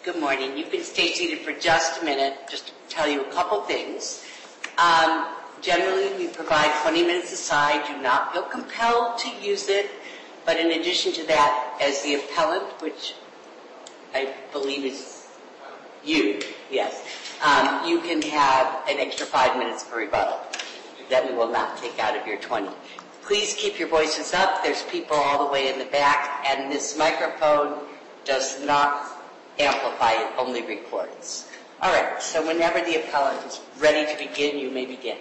Good morning. You can stay seated for just a minute, just to tell you a couple things. Generally, we provide 20 minutes aside. Do not feel compelled to use it. But in addition to that, as the appellant, which I believe is you, yes, you can have an extra 5 minutes for rebuttal that we will not take out of your 20. Please keep your voices up. There's people all the way in the back, and this microphone does not amplify, it only records. All right, so whenever the appellant is ready to begin, you may begin.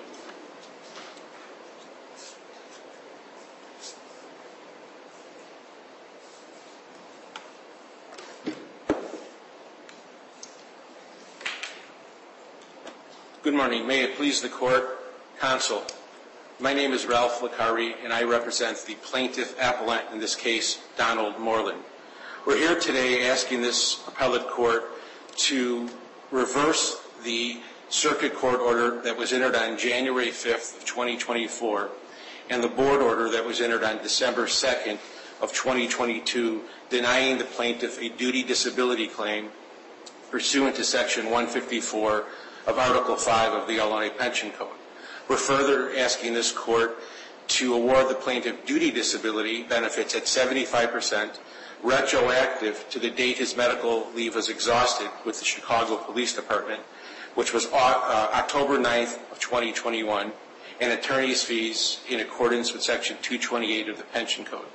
Good morning. May it please the court, counsel. My name is Ralph Licari, and I represent the plaintiff appellant in this case, Donald Moreland. We're here today asking this appellate court to reverse the circuit court order that was entered on January 5th of 2024 and the board order that was entered on December 2nd of 2022 denying the plaintiff a duty disability claim pursuant to Section 154 of Article 5 of the Illinois Pension Code. We're further asking this court to award the plaintiff duty disability benefits at 75%, retroactive to the date his medical leave was exhausted with the Chicago Police Department, which was October 9th of 2021, and attorney's fees in accordance with Section 228 of the Pension Code.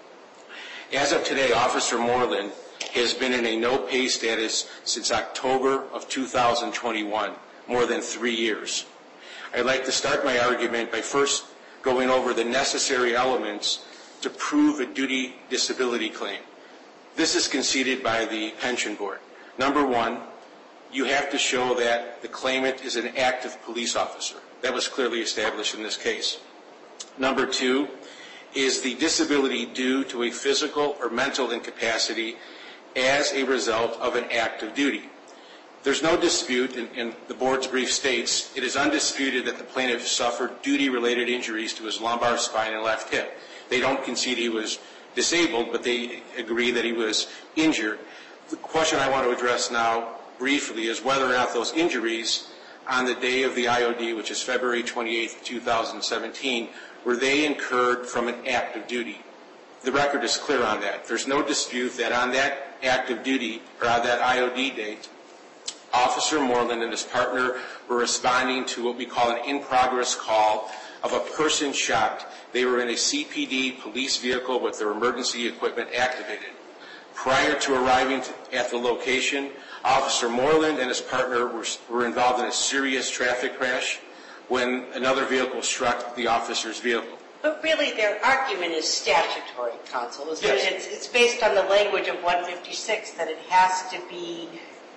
As of today, Officer Moreland has been in a no-pay status since October of 2021, more than 3 years. I'd like to start my argument by first going over the necessary elements to prove a duty disability claim. This is conceded by the pension board. Number one, you have to show that the claimant is an active police officer. That was clearly established in this case. Number two, is the disability due to a physical or mental incapacity as a result of an act of duty? There's no dispute, and the board's brief states, it is undisputed that the plaintiff suffered duty-related injuries to his lumbar spine and left hip. They don't concede he was disabled, but they agree that he was injured. The question I want to address now briefly is whether or not those injuries on the day of the IOD, which is February 28th, 2017, were they incurred from an act of duty? The record is clear on that. There's no dispute that on that act of duty, or on that IOD date, Officer Moreland and his partner were responding to what we call an in-progress call of a person shot. They were in a CPD police vehicle with their emergency equipment activated. Prior to arriving at the location, Officer Moreland and his partner were involved in a serious traffic crash when another vehicle struck the officer's vehicle. But really, their argument is statutory, counsel, isn't it? Yes. It's based on the language of 156 that it has to be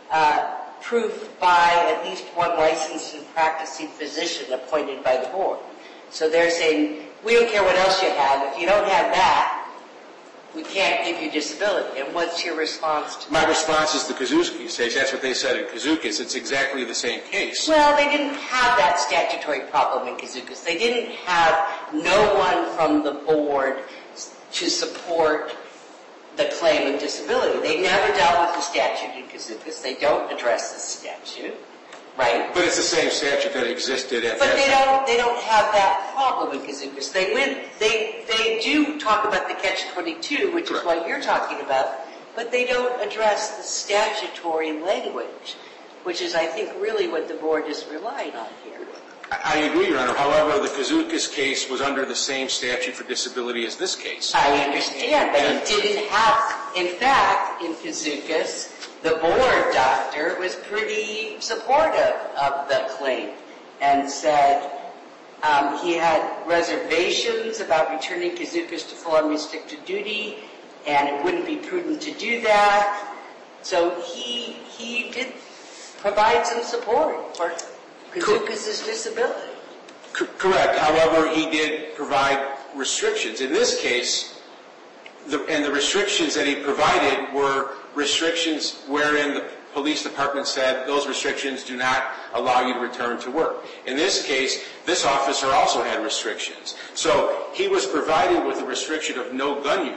proof by at least one licensed and practicing physician appointed by the board. So they're saying, we don't care what else you have. If you don't have that, we can't give you disability. And what's your response to that? My response is the Kazuki case. That's what they said in Kazuki. It's exactly the same case. Well, they didn't have that statutory problem in Kazukas. They didn't have no one from the board to support the claim of disability. They never dealt with the statute in Kazukas. They don't address the statute, right? But it's the same statute that existed at but that time. But they don't have that problem in Kazukas. They do talk about the Catch-22, which is what you're talking about, but they don't address the statutory language, which is, I think, really what the board is relying on here. I agree, Your Honor. However, the Kazukas case was under the same statute for disability as this case. I understand, but it didn't have, in fact, in Kazukas, the board doctor was pretty supportive of the claim and said he had reservations about returning Kazukas to full unrestricted duty, and it wouldn't be prudent to do that. So he did provide some support for Kazukas' disability. Correct. However, he did provide restrictions. In this case, the restrictions that he provided were restrictions wherein the police department said those restrictions do not allow you to return to work. In this case, this officer also had restrictions. So he was provided with a restriction of no gun use.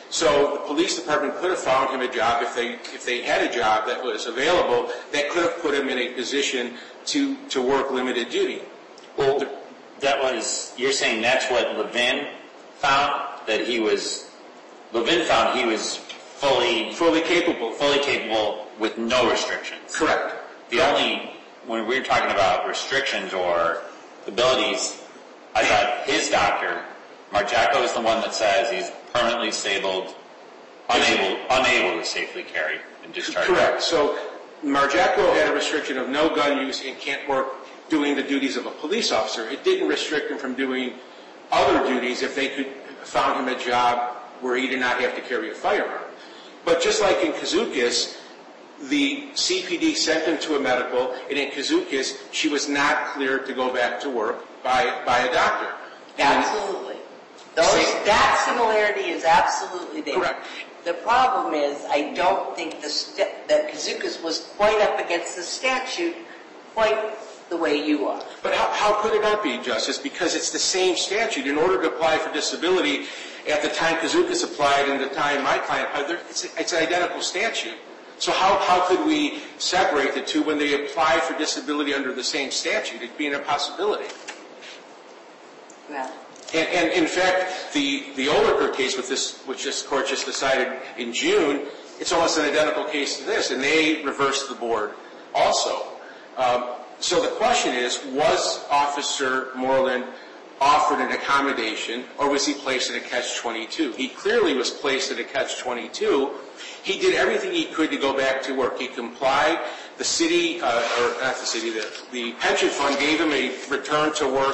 So the police department could have found him a job if they had a job that was available that could have put him in a position to work limited duty. Well, you're saying that's what Levin found, that Levin found he was fully capable with no restrictions. Correct. When we were talking about restrictions or abilities, I thought his doctor, Marjacko, is the one that says he's permanently disabled, unable to safely carry and discharge. Correct. So Marjacko had a restriction of no gun use and can't work doing the duties of a police officer. It didn't restrict him from doing other duties if they could found him a job where he did not have to carry a firearm. But just like in Kazukis, the CPD sent him to a medical, and in Kazukis, she was not cleared to go back to work by a doctor. Absolutely. That similarity is absolutely there. Correct. The problem is, I don't think that Kazukis was quite up against the statute quite the way you are. But how could it not be, Justice? Because it's the same statute. In order to apply for disability, at the time Kazukis applied and the time my client applied, it's an identical statute. So how could we separate the two when they apply for disability under the same statute? It'd be an impossibility. Yeah. And in fact, the Olerker case, which this court just decided in June, it's almost an identical case to this, and they reversed the board also. So the question is, was Officer Moreland offered an accommodation, or was he placed in a catch-22? He clearly was placed in a catch-22. He did everything he could to go back to work. He complied. The city, the pension fund gave him a return-to-work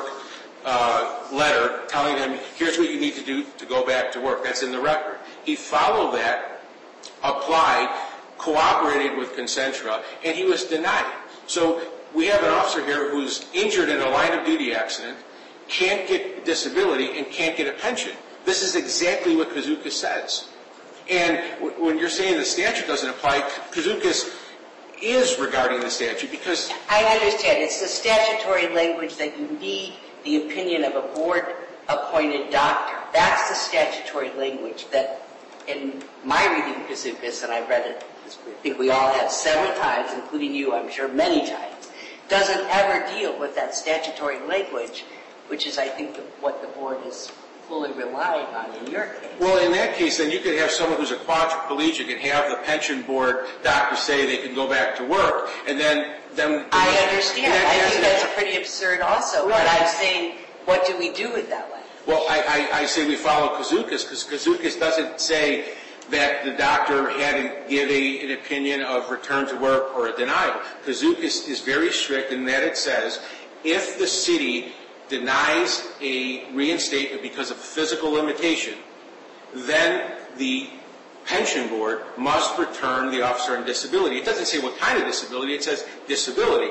letter telling him, here's what you need to do to go back to work. That's in the record. He followed that, applied, cooperated with Concentra, and he was denied. So we have an officer here who's injured in a line-of-duty accident, can't get disability, and can't get a pension. This is exactly what Kazukis says. And when you're saying the statute doesn't apply, Kazukis is regarding the statute because... I understand. It's the statutory language that you need the opinion of a board-appointed doctor. That's the statutory language that, in my reading of Kazukis, and I've read it, I think we all have several times, including you, I'm sure, many times, doesn't ever deal with that statutory language, which is, I think, what the board is fully relying on in your case. Well, in that case, then you could have someone who's a quadriplegic and have the pension board doctor say they can go back to work, and then I understand. I think that's pretty absurd also, right. But I'm saying, what do we do with that language? Well, I say we follow Kazukis, because Kazukis doesn't say that the doctor had to give an opinion of return to work or a denial. Kazukis is very strict in that it says, if the city denies a reinstatement because of physical limitation, then the pension board must return the officer on disability. It doesn't say what kind of disability, it says disability.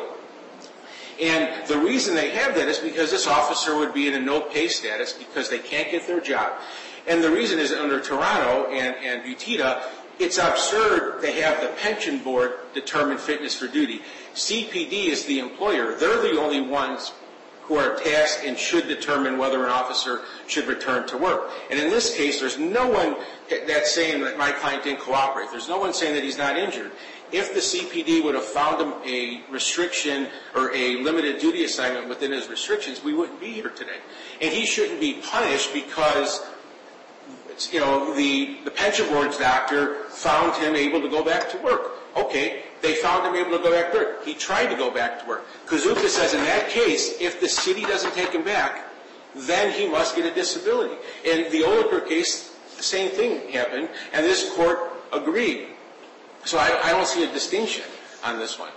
And the reason they have that is because this officer would be in a no-pay status because they can't get their job. And the reason is under Toronto and Butita, it's absurd to have the pension board determine fitness for duty. CPD is the employer. They're the only ones who are tasked and should determine whether an officer should return to work. And in this case, there's no one that's saying that my client didn't cooperate. There's no one saying that he's not injured. If the CPD would have found him a restriction or a limited duty assignment within his restrictions, we wouldn't be here today. And he shouldn't be punished because, you know, the pension board's doctor found him able to go back to work. Okay, they found him able to go back to work. He tried to go back to work. Kazuka says in that case, if the city doesn't take him back, then he must get a disability. In the Olerker case, the same thing happened, and this court agreed. So I don't see a distinction on this one.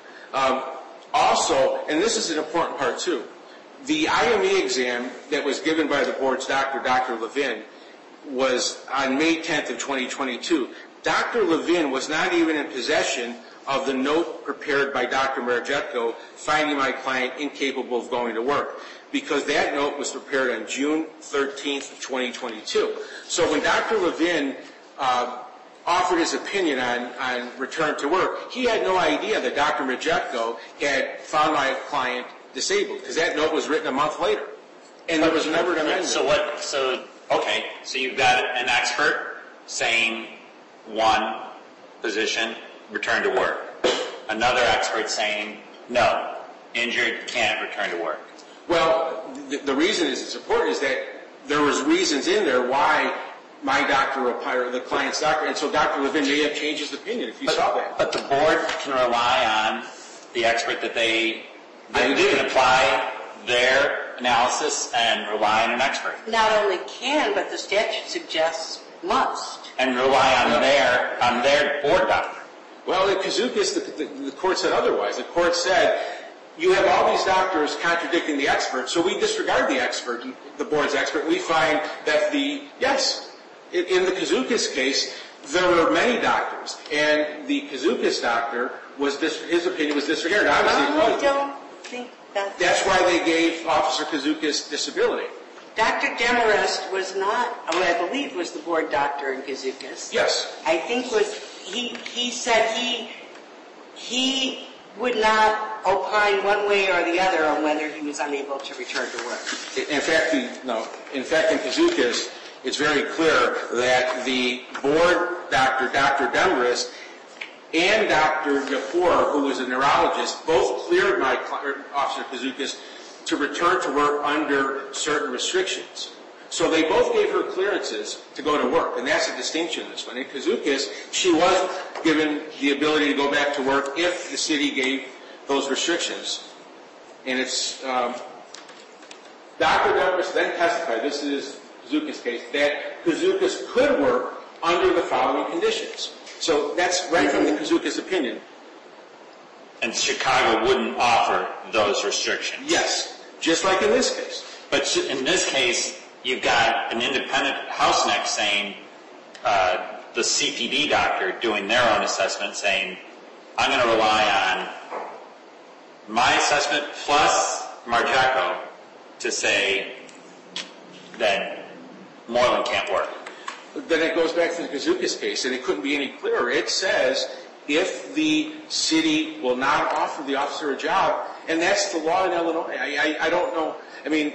Also, and this is an important part too, the IME exam that was given by the board's doctor, Dr. Levin, was on May 10th of 2022. Dr. Levin was not even in possession of the note prepared by Dr. Margetko finding my client incapable of going to work, because that note was prepared on June 13th of 2022. So when Dr. Levin offered his opinion on return to work, he had no idea that Dr. Margetko had found my client disabled, because that note was written a month later, and there was never an amendment. So you've got an expert saying one position, return to work. Another expert saying, no, injured, can't return to work. Well, the reason it's important is that there was reasons in there why my doctor or the client's doctor, and so Dr. Levin may have changed his opinion if you saw that. But the board can rely on the expert that they can apply their analysis and rely on an expert. Not only can, but the statute suggests must. And rely on their board doctor. Well, in Kazookas, the court said otherwise. The court said, you have all these doctors contradicting the expert, so we disregard the expert, the board's expert. We find that in the Kazookas case, there were many doctors, and the Kazookas doctor, his opinion was disregarded. I don't think that's why they gave Officer Kazookas disability. Dr. Demarest was not, I believe was the board doctor in Kazookas. Yes. I think he said he would not opine one way or the other on whether he was unable to return to work. In fact, in Kazookas, it's very clear that the board doctor, Dr. Demarest, and Dr. Gafour, who was a neurologist, both cleared Officer Kazookas to return to work under certain restrictions. So they both gave her clearances to go to work, and that's a distinction in this one. In Kazookas, she was given the ability to go back to work if the city gave those restrictions. And it's Dr. Demarest then testified, this is Kazookas' case, that Kazookas could work under the following conditions. So that's right from the Kazookas opinion. And Chicago wouldn't offer those restrictions. Yes, just like in this case. But in this case, you've got an independent house neck saying, the CPD doctor doing their own assessment saying, I'm going to rely on my assessment plus Marjaco to say that Moreland can't work. Then it goes back to the Kazookas case, and it couldn't be any clearer. It says if the city will not offer the officer a job, and that's the law in Illinois. I don't know. I mean,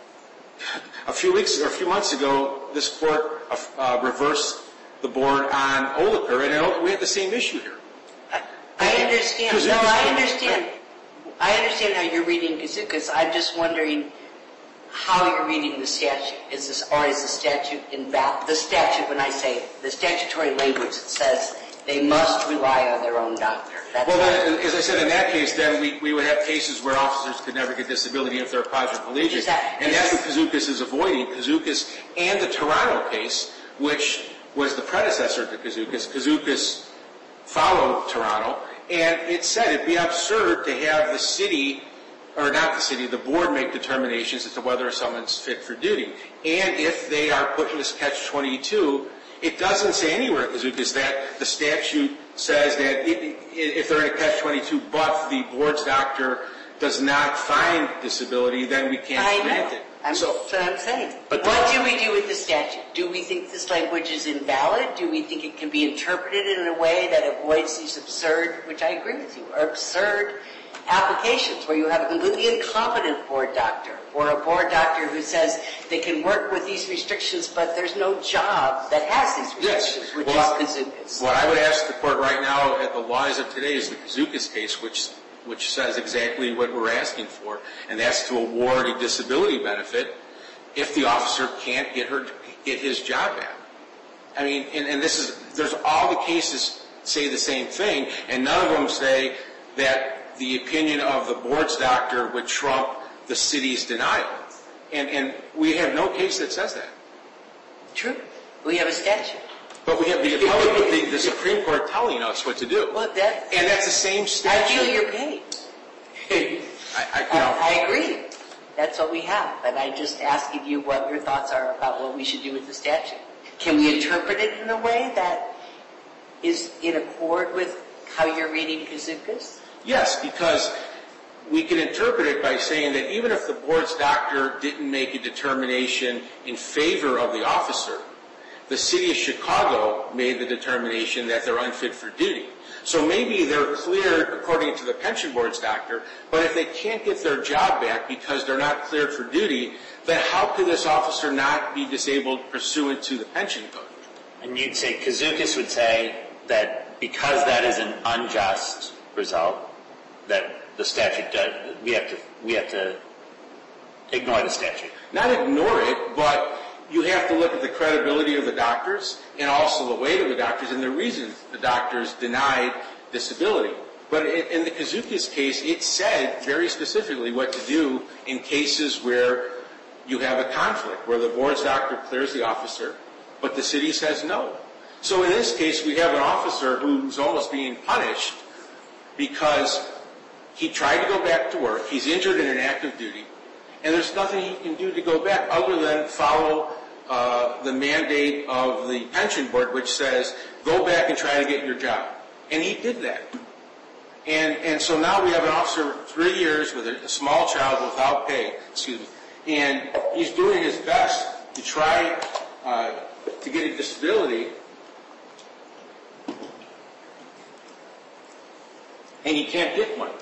a few months ago, this court reversed the board on Oliker, and we had the same issue here. I understand. No, I understand. I understand how you're reading Kazookas. I'm just wondering how you're reading the statute. Is the statute the statute, when I say the statutory language, it says they must rely on their own doctor. Then, as I said, in that case, then we would have cases where officers could never get disability if they're quadriplegic. And that's what Kazookas is avoiding. Kazookas and the Toronto case, which was the predecessor to Kazookas. Kazookas followed Toronto, and it said it'd be absurd to have the city, or not the city, the board make determinations as to whether someone's fit for duty. And if they are put in this catch-22, it doesn't say anywhere in Kazookas that the statute says that if they're in a catch-22, but the board's doctor does not find disability, then we can't grant it. That's what I'm saying. But what do we do with the statute? Do we think this language is invalid? Do we think it can be interpreted in a way that avoids these absurd, which I agree with you, absurd applications where you have a completely incompetent board doctor or a board doctor who says they can work with these restrictions, but there's no job that has these restrictions, which is Kazookas. What I would ask the court right now at the laws of today is the Kazookas case, which says exactly what we're asking for, and that's to award a disability benefit if the officer can't get his job back. I mean, and there's all the cases say the same thing, and none of them say that the opinion of the board's doctor would trump the city's denial. And we have no case that says that. True. We have a statute. But we have the Supreme Court telling us what to do. Well, and that's the same statute. I feel your pain. I agree. That's what we have. But I'm just asking you what your thoughts are about what we should do with the statute. Can we interpret it in a way that is in accord with how you're reading Kazookas? Yes, because we can interpret it by saying that even if the board's doctor didn't make a determination in favor of the officer, the city of Chicago made the determination that they're unfit for duty. So maybe they're cleared according to the pension board's doctor, but if they can't get their job back because they're not cleared for duty, then how could this officer not be disabled pursuant to the pension code? And you'd say, Kazukis would say that because that is an unjust result, that the statute does, we have to ignore the statute. Not ignore it, but you have to look at the credibility of the doctors and also the weight of the doctors and the reasons the doctors denied disability. But in the Kazukis case, it said very specifically what to do in cases where you have a conflict, where the board's doctor clears the officer, but the city says no. So in this case, we have an officer who's almost being punished because he tried to go back to work, he's injured in an active duty, and there's nothing he can do to go back other than follow the mandate of the pension board, which says, go back and try to get your job. And he did that. And so now we have an officer 3 years with a small child without pay, and he's doing his best to try to get a disability, and he can't get one.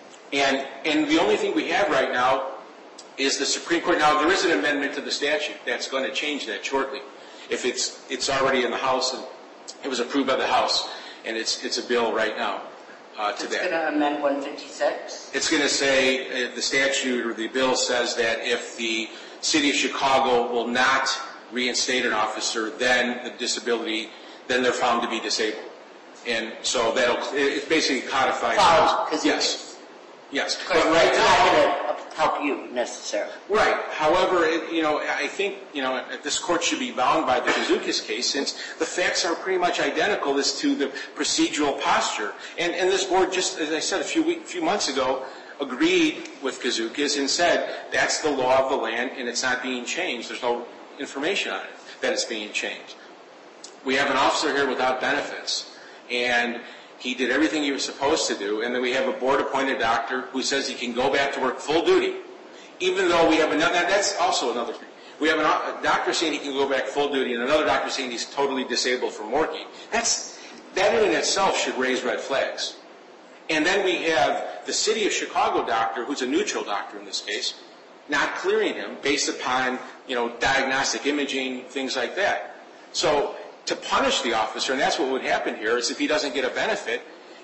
And the only thing we have right now is the Supreme Court. Now, there is an amendment to the statute that's going to change that shortly. If it's already in the House, and it was approved by the House, and it's a bill right now to that. It's going to amend 156? It's going to say, the statute or the bill says that if the city of Chicago will not reinstate an officer, then they're found to be disabled. And so it basically codifies. Yes. Yes. But right now, it's not going to help you necessarily. Right. However, I think, this court should be bound by the Kazukis case, since the facts are pretty much identical as to the procedural posture. And this board, just as I said a few months ago, agreed with Kazukis and said that's the law of the land and it's not being changed. There's no information on it that it's being changed. We have an officer here without benefits, and he did everything he was supposed to do, and then we have a board-appointed doctor who says he can go back to work full duty, even though we have another. That's also another thing. We have a doctor saying he can go back full duty, and another doctor saying he's totally disabled from working. That in itself should raise red flags. And then we have the city of Chicago doctor, who's a neutral doctor in this case, not clearing him based upon diagnostic imaging, things like that. So to punish the officer, and that's what would happen here, is if he doesn't get a benefit,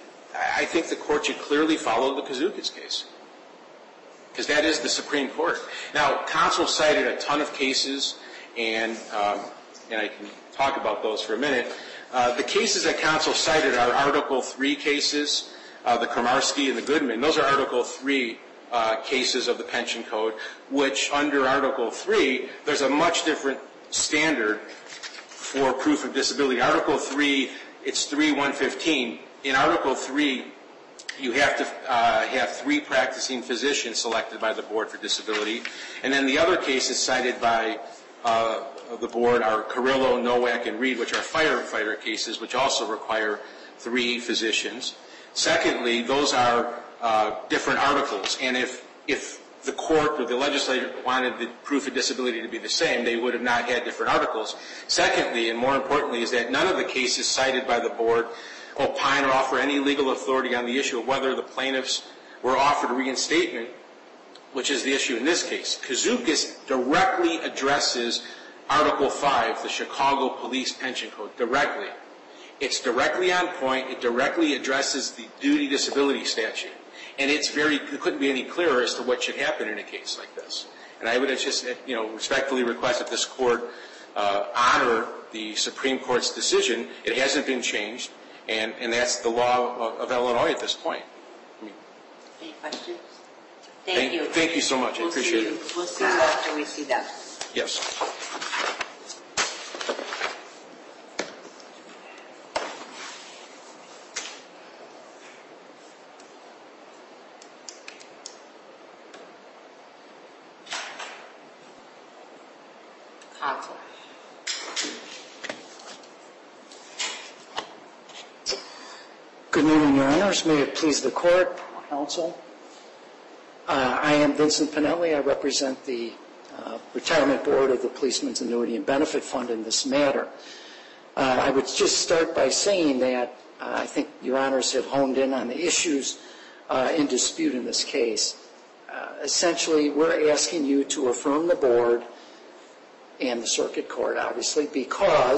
I think the court should clearly follow the Kazukis case, because that is the Supreme Court. Now, counsel cited a ton of cases, and I can talk about those for a minute. The cases that counsel cited are Article 3 cases, the Kramarski and the Goodman. Those are Article 3 cases of the pension code, which under Article 3, there's a much different standard for proof of disability. Article 3, it's 3.115. In Article 3, you have to have 3 practicing physicians selected by the board for disability. And then the other cases cited by the board are Carrillo, Nowak, and Reed, which are firefighter cases, which also require 3 physicians. Secondly, those are different articles. And if the court or the legislature wanted the proof of disability to be the same, they would have not had different articles. Secondly, and more importantly, is that none of the cases cited by the board opine or offer any legal authority on the issue of whether the plaintiffs were offered reinstatement, which is the issue in this case. Kazukis directly addresses Article 5, the Chicago Police Pension Code, directly. It's directly on point. It directly addresses the duty disability statute. And it couldn't be any clearer as to what should happen in a case like this. And I would just, respectfully request that this court honor the Supreme Court's decision. It hasn't been changed, and that's the law of Illinois at this point. Any questions? Thank you. Thank you so much. I appreciate it. We'll see you after we see them. Yes. Counsel. Good morning, Your Honors. May it please the Court, Counsel. I am Vincent Pinelli. I represent the Retirement Board of the Policeman's Annuity and Benefit Fund in this matter. I would just start by saying that I think Your Honors have honed in on the issues in dispute in this case. Essentially, we're asking you to affirm the Board and the Circuit Court, obviously, because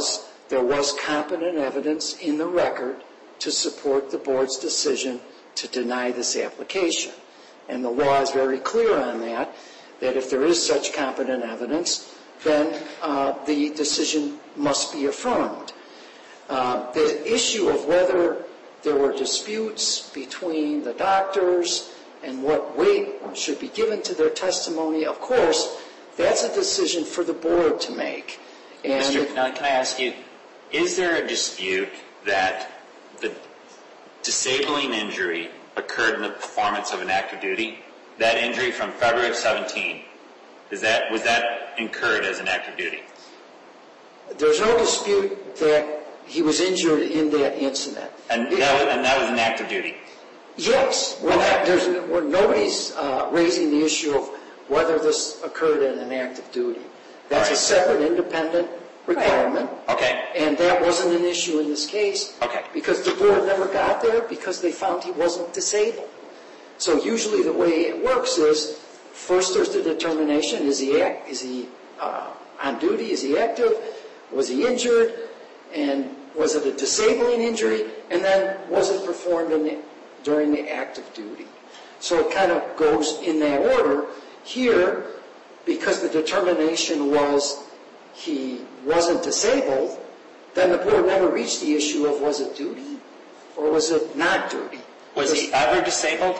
there was competent evidence in the record to support the board's decision to deny this application. And the law is very clear on that if there is such competent evidence, then the decision must be affirmed. The issue of whether there were disputes between the doctors and what weight should be given to their testimony, of course, that's a decision for the board to make. And Mr. Pinelli, can I ask you, is there a dispute that the disabling injury occurred in the performance of an active duty? That injury from February of 17, was that incurred as an active duty? There's no dispute that he was injured in that incident. And that was an active duty? Yes. Nobody's raising the issue of whether this occurred in an active duty. That's a separate independent requirement. Okay. And that wasn't an issue in this case. Okay. Because the board never got there because they found he wasn't disabled. So usually the way it works is first there's the determination, is he on duty, is he active, was he injured, and was it a disabling injury, and then was it performed during the active duty. So it kind of goes in that order. Here, because the determination was he wasn't disabled, then the board never reached the issue of was it duty or was it not duty. Was he ever disabled?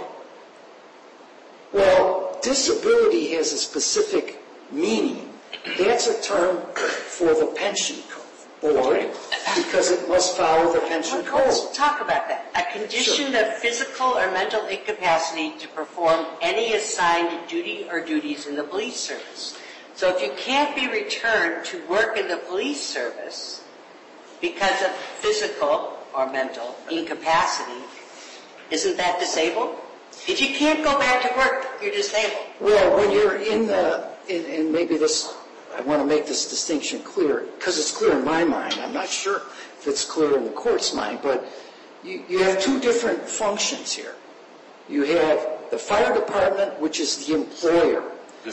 Well, disability has a specific meaning. That's a term for the pension board because it must follow the pension code. Let's talk about that. A condition of physical or mental incapacity to perform any assigned duty or duties in the police service. So if you can't be returned to work in the police service because of physical or mental incapacity, isn't that disabled? If you can't go back to work, you're disabled. Well, when you're and maybe this, I want to make this distinction clear, because it's clear in my mind. I'm not sure if it's clear in the court's mind, but you have two different functions here. You have the fire department, which is the employer.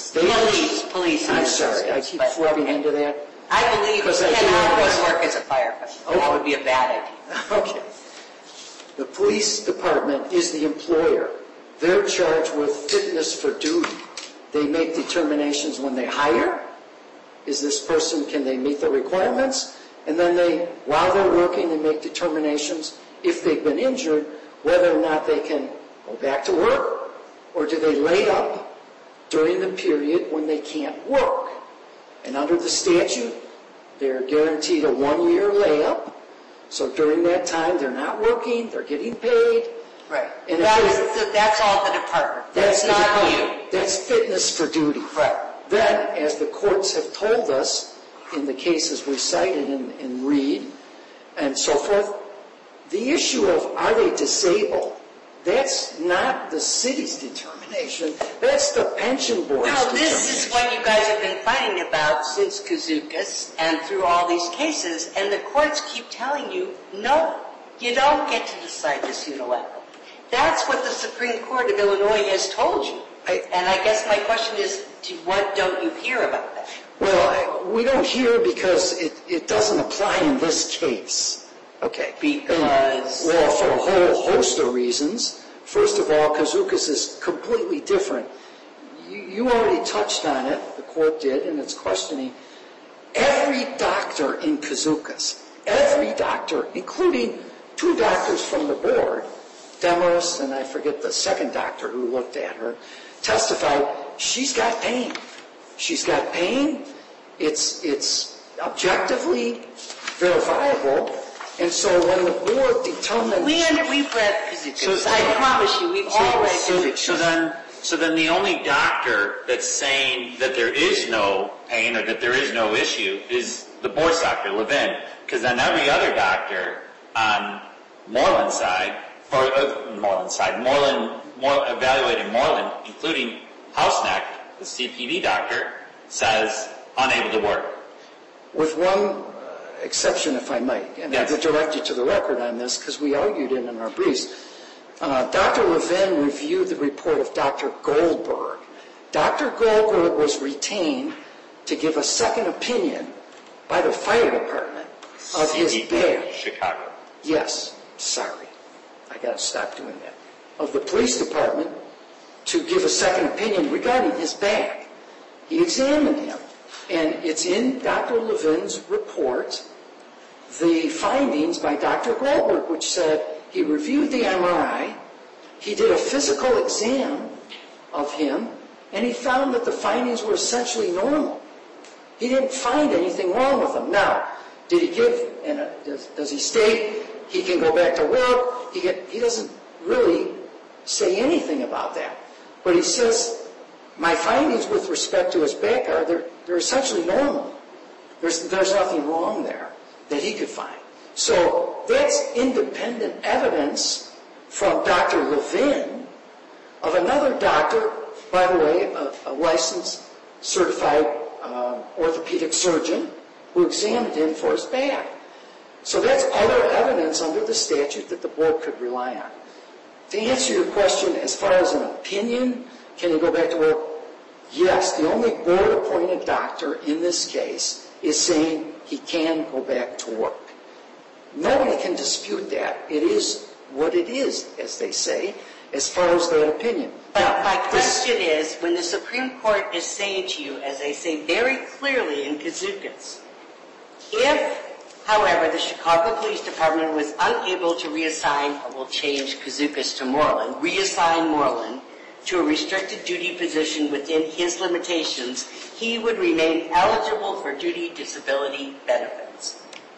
Police. I'm sorry, I keep flipping into that. I believe you cannot go to work as a firefighter. Okay. That would be a bad idea. Okay. The police department is the employer. They're charged with fitness for duty. They make determinations when they hire. Is this person, can they meet the requirements? And then while they're working, they make determinations if they've been injured, whether or not they can go back to work, or do they lay up during the period when they can't work. And under the statute, they're guaranteed a 1-year layup. So during that time, they're not working, they're getting paid. Right. And that's all the department. That's not you. That's fitness for duty. Right. Then, as the courts have told us in the cases we cited in Reed and so forth, the issue of are they disabled, that's not the city's determination. That's the pension board's determination. This is what you guys have been fighting about since Kazookas and through all these cases, and the courts keep telling you, no, you don't get to decide this unilaterally. That's what the Supreme Court of Illinois has told you. And I guess my question is, what don't you hear about that? Well, we don't hear because it doesn't apply in this case. Okay. Because? Well, for a whole host of reasons. First of all, Kazookas is completely different. You already touched on it, the court did, in its questioning. Every doctor in Kazookas, every doctor, including 2 doctors from the board, Demarest and I forget the second doctor who looked at her, testified she's got pain. She's got pain. It's objectively verifiable. And so when the board determined... We've read Kazookas. I promise you, we've all read Kazookas. So then the only doctor that's saying that there is no pain or that there is no issue is the board's doctor, Levin. Because then every other doctor on Moreland's side, evaluating Moreland, including Hausneck, the CPD doctor, says unable to work. With one exception, if I might, and I would direct you to the record on this because we argued it in our briefs. Dr. Levin reviewed the report of Dr. Goldberg. Dr. Goldberg was retained to give a second opinion by the fire department. of his back. Chicago. Yes, sorry. I got to stop doing that. Of the police department to give a second opinion regarding his back. He examined him. And it's in Dr. Levin's report, the findings by Dr. Goldberg, which said he reviewed the MRI, he did a physical exam of him, and he found that the findings were essentially normal. He didn't find anything wrong with him. Now, did he give, and does he state he can go back to work? He doesn't really say anything about that. But he says, my findings with respect to his back are, they're essentially normal. There's nothing wrong there that he could find. So that's independent evidence from Dr. Levin of another doctor, by the way, a licensed, certified orthopedic surgeon who examined him for his back. So that's other evidence under the statute that the board could rely on. To answer your question, as far as an opinion, can he go back to work? Yes, the only board-appointed doctor in this case is saying he can go back to work. Nobody can dispute that. It is what it is, as they say, as far as that opinion. But my question is, when the Supreme Court is saying to you, as they say very clearly in Kazookas, if, however, the Chicago Police Department was unable to reassign, or we'll change Kazookas to Moreland, reassign Moreland to a restricted duty position within his limitations, he would remain eligible for duty disability benefits.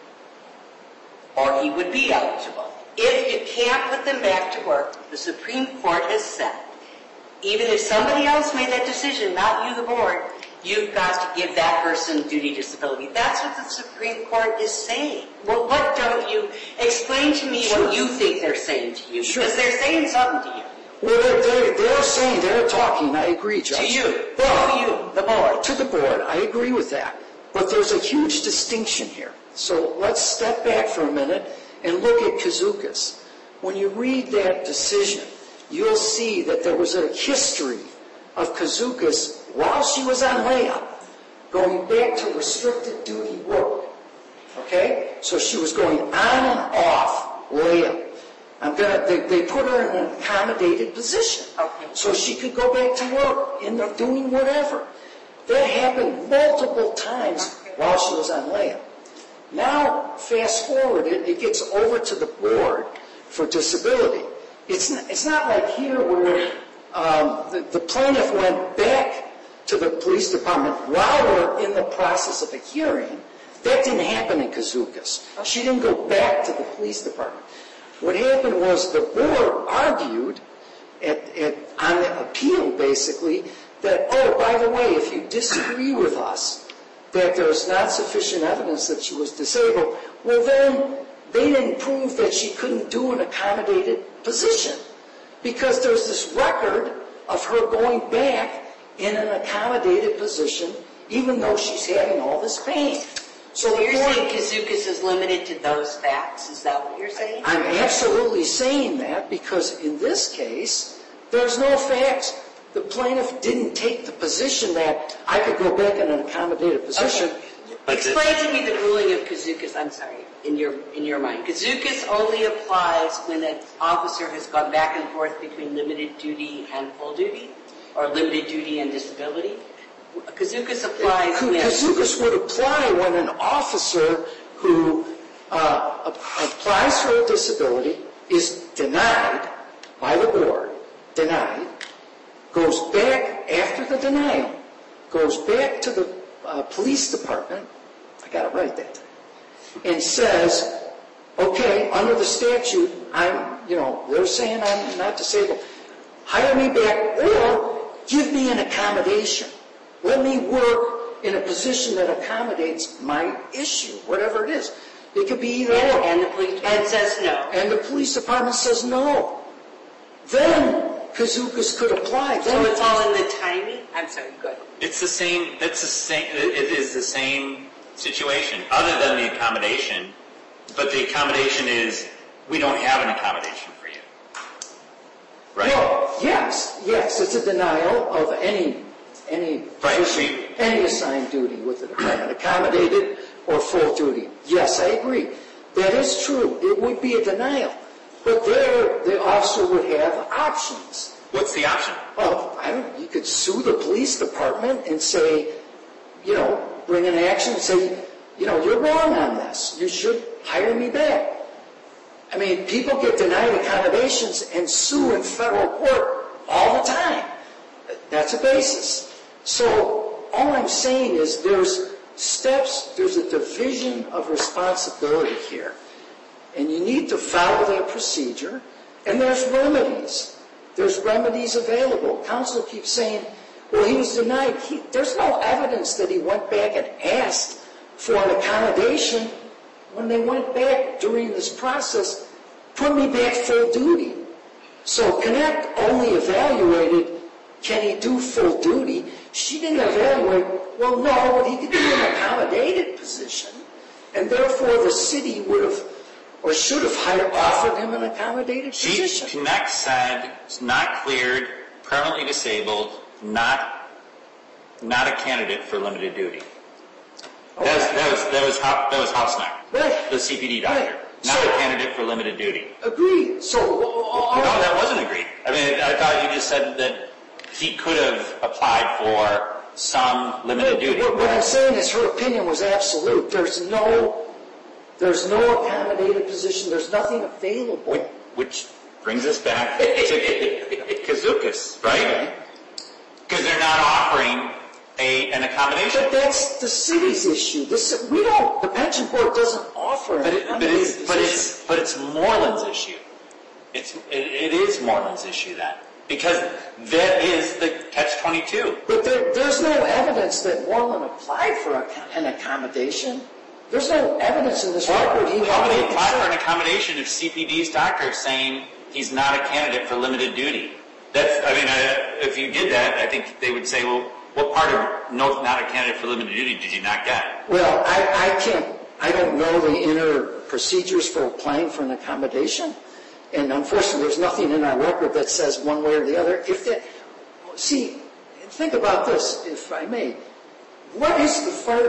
Or he would be eligible. If you can't put them back to work, the Supreme Court has said, even if somebody else made that decision, not you, the board, you've got to give that person duty disability. That's what the Supreme Court is saying. Well, what don't you explain to me what you think they're saying to you? Because they're saying something to you. Well, they're saying, they're talking, I agree, Judge. To you. Well, to you, the board. To the board, I agree with that. But there's a huge distinction here. So let's step back for a minute and look at Kazookas. When you read that decision, you'll see that there was a history of Kazookas while she was on layup, going back to restricted duty work. Okay? So she was going on and off layup. They put her in an accommodated position. Okay. So she could go back to work and doing whatever. That happened multiple times while she was on layup. Now, fast forward, it gets over to the board for disability. It's not like here where the plaintiff went back to the police department while we're in the process of a hearing. That didn't happen in Kazookas. She didn't go back to the police department. What happened was the board argued on the appeal, basically, that, oh, by the way, if you disagree with us that there's not sufficient evidence that she was disabled, well, then they didn't prove that she couldn't do an accommodated position because there's this record of her going back in an accommodated position even though she's having all this pain. So you're saying Kazookas is limited to those facts? Is that what you're saying? I'm absolutely saying that because in this case, there's no facts. The plaintiff didn't take the position that I could go back in an accommodated position. Okay. Explain to me the ruling of Kazookas, I'm sorry, in your mind. Kazookas only applies when an officer has gone back and forth between limited duty and full duty? Or limited duty and disability? Kazookas applies when... Kazookas would apply when an officer who applies for a disability is denied by the board, goes back after the denial, goes back to the police department, I got it right that time, and says, okay, under the statute, they're saying I'm not disabled. Hire me back or give me an accommodation. Let me work in a position that accommodates my issue, whatever it is. It could be either or. And the police department says no. And the police department says no. Then Kazookas could apply. So it's all in the timing? I'm sorry, go ahead. It is the same situation, other than the accommodation. But the accommodation is, we don't have an accommodation for you. Right? Well, yes, it's a denial of any Right. position. any assigned duty with the department, accommodated or full duty. Yes, I agree. That is true. It would be a denial. But there, the officer would have options. What's the option? Well, you could sue the police department and say, bring an action and say, you're wrong on this. You should hire me back. I mean, people get denied accommodations and sue in federal court all the time. That's a basis. So all I'm saying is there's a division of responsibility here. And you need to follow that procedure. And there's remedies. There's remedies available. Counsel keeps saying, well, he was denied. There's no evidence that he went back and asked for an accommodation when they went back during this process, put me back full duty. So Connect only evaluated, can he do full duty? She didn't evaluate, well, no, but he could do an accommodated position. And therefore the city would have, or should have offered him an accommodated position. Connect said it's not cleared, permanently disabled, not a candidate for limited duty. Okay. That was Hausneck, right. The CPD doctor. Right. Not a candidate for limited duty. Agreed. So, no, that wasn't agreed. I mean, I thought you just said that he could have applied for some limited duty. What I'm saying is her opinion was absolute. There's no accommodated position. There's nothing available. Which brings us back to Kazookas, right? Because they're not offering an accommodation. But that's the city's issue. The pension board doesn't offer an accommodated position. But it's Moreland's issue. It is Moreland's issue then. Because that is the catch-22. But there's no evidence that Moreland applied for an accommodation. There's no evidence in this record. How would he apply for an accommodation if CPD's doctor is saying he's not a candidate for limited duty? If you did that, I think they would say, well, what part of not a candidate for limited duty did you not get? Well, I don't know the inner procedures for applying for an accommodation. And unfortunately, there's nothing in our record that says one way or the other. Think about this, if I may. What is the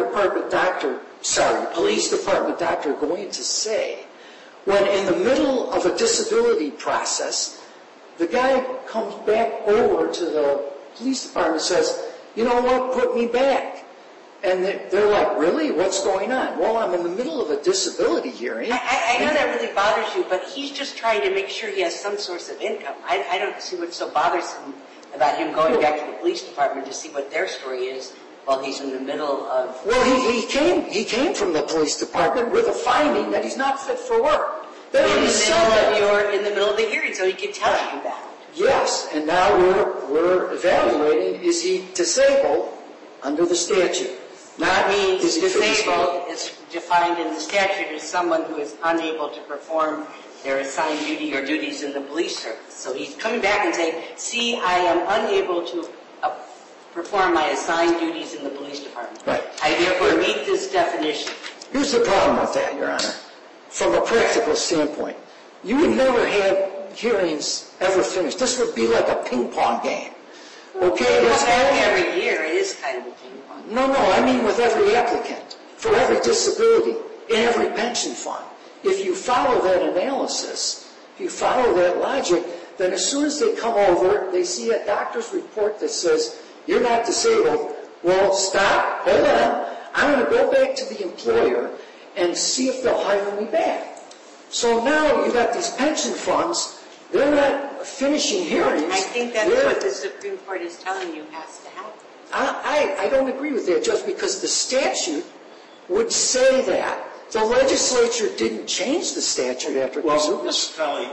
police department doctor going to say when in the middle of a disability process, the guy comes back over to the police department and says, you know what, put me back. And they're like, really? What's going on? Well, I'm in the middle of a disability hearing. I know that really bothers you, but he's just trying to make sure he has some source of income. I don't see what's so bothersome about him going back to the police department to see what their story is while he's in the middle of... Well, he came from the police department with a finding that he's not fit for work. In the middle of the hearing, so he can tell you that. Yes, and now we're evaluating, is he disabled under the statute? That means disabled is defined in the statute as someone who is unable to perform their assigned duty or duties in the police service. So he's coming back and saying, see, I am unable to perform my assigned duties in the police department. Right. I therefore meet this definition. Here's the problem with that, Your Honor. From a practical standpoint, you would never have hearings ever finished. This would be like a ping pong game. Okay? Every year it is kind of a ping pong. No, I mean with every applicant, for every disability, in every pension fund. If you follow that analysis, if you follow that logic, then as soon as they come over, they see a doctor's report that says, you're not disabled. Well, stop, hold on. I'm going to go back to the employer and see if they'll hire me back. So now you've got these pension funds. They're not finishing hearings. I think that's what the Supreme Court is telling you has to happen. I don't agree with that, Judge, because the statute would say that. The legislature didn't change the statute after Well, Kazookas. Mr. Pelley,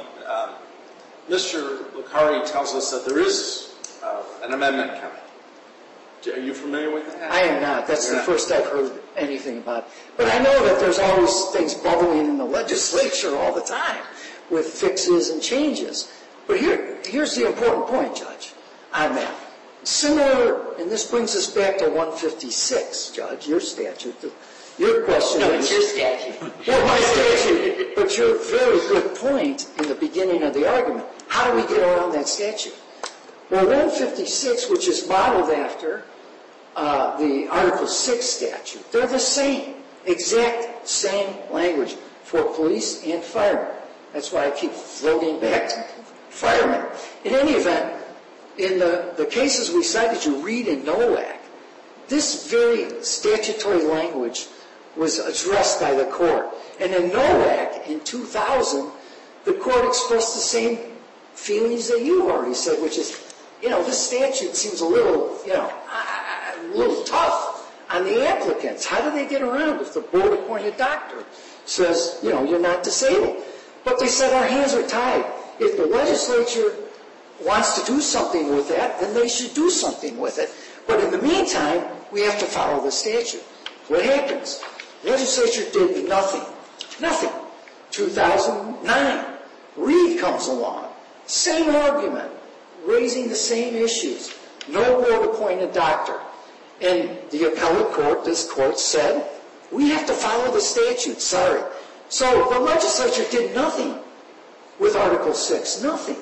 Mr. Licari tells us that there is an amendment coming. Are you familiar with that? I am not. That's the first I've heard anything about. But I know that there's always things bubbling in the legislature all the time with fixes and changes. But here's the important point, Judge, on that. Similar, and this brings us back to 156, Judge, your statute. Your question No, is... it's your statute. Well, my statute. But your very good point in the beginning of the argument. How do we get around that statute? Well, 156, which is modeled after, the Article 6 statute. They're the same, exact same language for police and firemen. That's why I keep floating back to firemen. In any event, in the cases we cited, you read in NOAC, this very statutory language was addressed by the court. And in NOAC, in 2000, the court expressed the same feelings that you already said, which is, this statute seems a little tough on the applicants. How do they get around if the board-appointed doctor says, you're not disabled? But they said our hands are tied. If the legislature wants to do something with that, then they should do something with it. But in the meantime, we have to follow the statute. What happens? The legislature did nothing. Nothing. 2009, Reed comes along. Same argument, raising the same issues. No board-appointed doctor. And the appellate court, this court, said, we have to follow the statute. Sorry. So the legislature did nothing with Article 6. Nothing.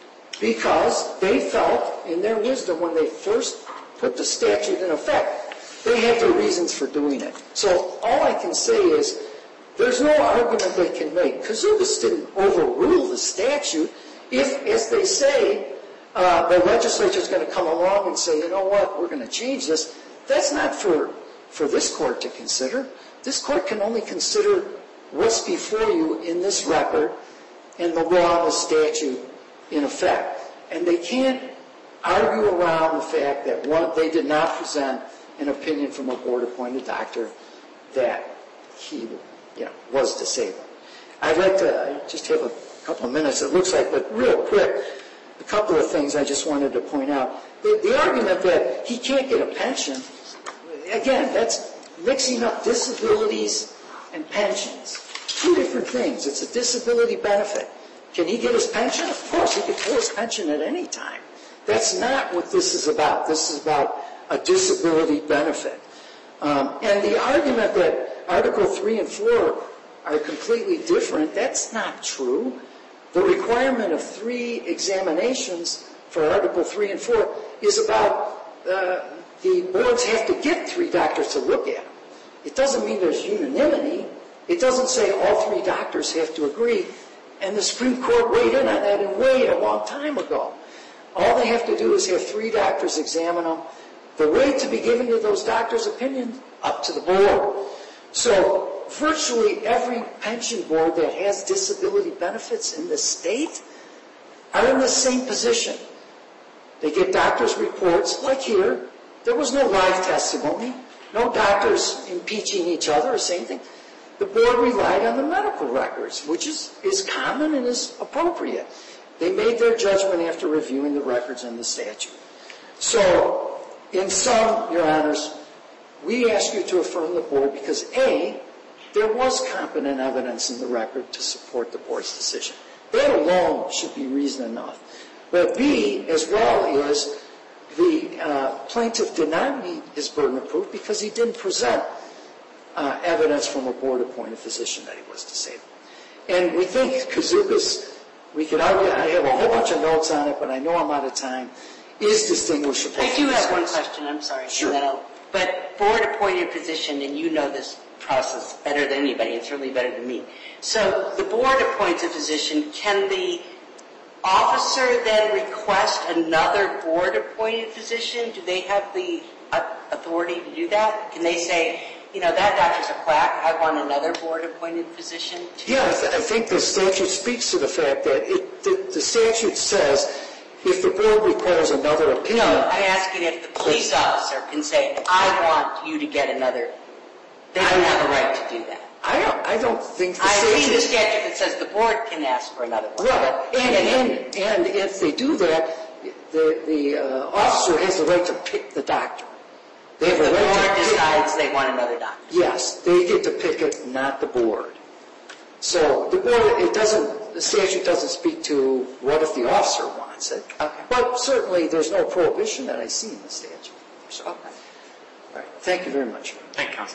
Because they felt, in their wisdom, when they first put the statute in effect, they had their reasons for doing it. So all I can say is, there's no argument they can make. Kazubis didn't overrule the statute. If, as they say, the legislature is going to come along and say, you know what, we're going to change this, that's not for this court to consider. This court can only consider what's before you in this record and the law and the statute in effect. And they can't argue around the fact that, one, they did not present an opinion from a board-appointed doctor that he was disabled. I'd like to just have a couple of minutes, it looks like, but real quick, a couple of things I just wanted to point out. The argument that he can't get a pension, again, that's mixing up disabilities and pensions. Two different things. It's a disability benefit. Can he get his pension? Of course, he could pull his pension at any time. That's not what this is about. This is about a disability benefit. And the argument that Article 3 and 4 are completely different, that's not true. The requirement of 3 examinations for Article 3 and 4 is about the boards have to get 3 doctors to look at them. It doesn't mean there's unanimity. It doesn't say all 3 doctors have to agree. And the Supreme Court weighed in on that and weighed a long time ago. All they have to do is have 3 doctors examine them. The weight to be given to those doctors' opinions, up to the board. So virtually every pension board that has disability benefits in the state are in the same position. They get doctors' reports, like here. There was no live testimony, no doctors impeaching each other or saying anything. The board relied on the medical records, which is common and is appropriate. They made their judgment after reviewing the records and the statute. So, in sum, Your Honors, we ask you to affirm the board because, A, there was competent evidence in the record to support the board's decision. That alone should be reason enough. But B, as well, is the plaintiff did not meet his burden of proof because he didn't present evidence from a board-appointed physician that he was disabled. And we think Kazubis, we could argue, I have a whole bunch of notes on it, but I know I'm out of time, is distinguishable. I do have one question, I'm sorry. Sure. But board-appointed physician, and you know this process better than anybody, and certainly better than me. So the board appoints a physician. Can the officer then request another board-appointed physician? Do they have the authority to do that? Can they say, that doctor's a quack, I want another board-appointed physician? Yeah, I think the statute speaks to the fact that the statute says if the board requires another opinion. No, I'm asking if the police officer can say, I want you to get another. They don't have a right to do that. I don't think the I statute... see the statute that says the board can ask for another one. Right, and if they do that, the officer has the right to pick the doctor. The board decides they want another doctor. Yes, they get to pick it, not the board. So the board, the statute doesn't speak to what if the officer wants it. Okay. But certainly there's no prohibition that I see in the statute. So, okay. All right. Thank you very much. Thank you, Counsel.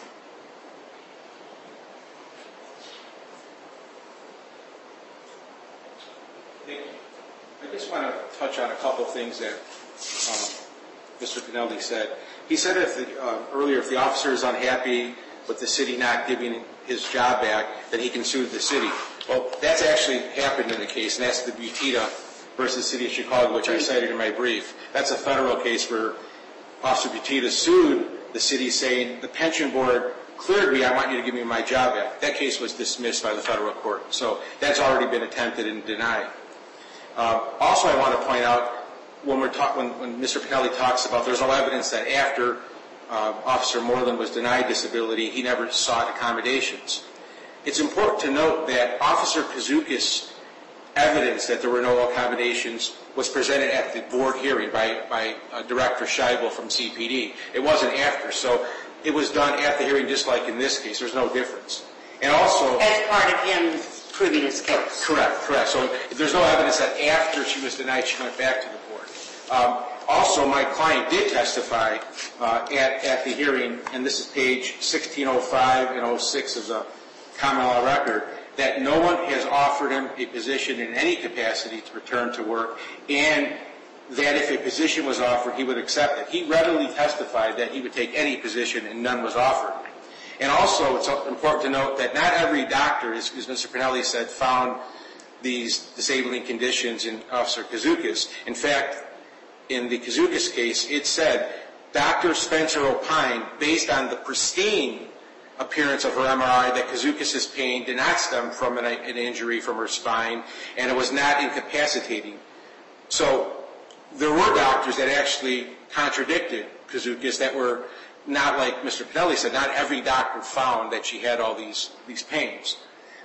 I just want to touch on a couple of things that Mr. Pinelli said. He said earlier if the officer is unhappy with the city not giving his job back, then he can sue the city. Well, that's actually happened in the case, and that's the Butita versus City of Chicago, which I cited in my brief. That's a federal case where Officer Butita sued the city saying, the pension board cleared me, I want you to give me my job back. That case was dismissed by the federal court. So that's already been attempted and denied. Also, I want to point out, when Mr. Pinelli talks about there's no evidence that after Officer Moreland was denied disability, he never sought accommodations. It's important to note that Officer Kazukis' evidence that there were no accommodations was presented at the board hearing by Director Scheibel from CPD. It wasn't after, so it was done at the hearing just like in this case. There's no difference. And also, as part of him proving his case. Correct. So there's no evidence that after she was denied, she went back to the board. Also, my client did testify at the hearing, and this is page 1605 and 06 of the common law record, that no one has offered him a position in any capacity to return to work, and that if a position was offered, he would accept it. He readily testified that he would take any position and none was offered. And also, it's important to note that not every doctor, as Mr. Pinelli said, found these disabling conditions in Officer Kazukis. In fact, in the Kazukis case, it said, Dr. Spencer opined, based on the pristine appearance of her MRI, that Kazukis' pain did not stem from an injury from her spine, and it was not incapacitating. So there were doctors that actually contradicted Kazukis that were not like Mr. Pinelli said. Not every doctor found that she had all these pains.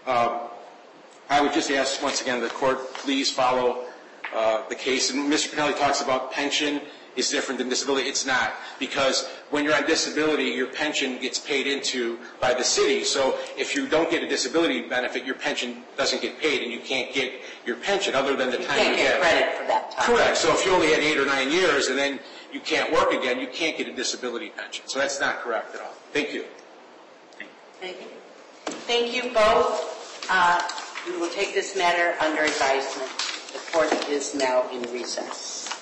I would just ask, once again, the court, please follow the case. And Mr. Pinelli talks about pension is different than disability. It's not, because when you're on disability, your pension gets paid into by the city. So if you don't get a disability benefit, your pension doesn't get paid, and you can't get your pension other than the time you can't get credit for that time. Correct. So if you only had 8 or 9 years and then you can't work again, you can't get a disability pension. So that's not correct at all. Thank you. Thank you. Thank you both. We will take this matter under advisement. The court is now in recess.